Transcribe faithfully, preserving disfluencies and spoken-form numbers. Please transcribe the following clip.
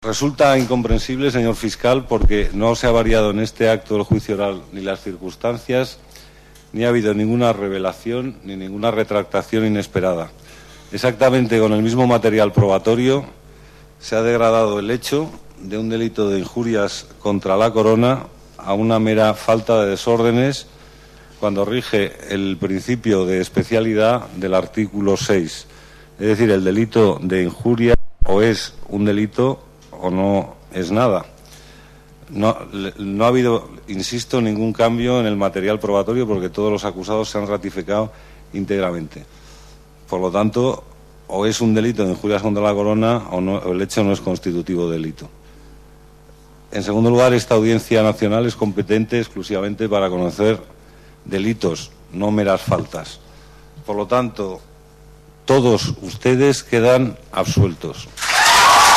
Resulta incomprensible, señor fiscal, porque no se ha variado en este acto del juicio oral ni las circunstancias, ni ha habido ninguna revelación ni ninguna retractación inesperada. Exactamente con el mismo material probatorio se ha degradado el hecho de un delito de injurias contra la corona a una mera falta de desórdenes cuando rige el principio de especialidad del artículo seis. Es decir, el delito de injuria o es un delito o no es nada. No, no ha habido, insisto, ningún cambio en el material probatorio porque todos los acusados se han ratificado íntegramente. Por lo tanto, o es un delito de injurias contra la corona o, no, o el hecho no es constitutivo de delito. En segundo lugar, esta Audiencia Nacional es competente exclusivamente para conocer delitos, no meras faltas. Por lo tanto, todos ustedes quedan absueltos.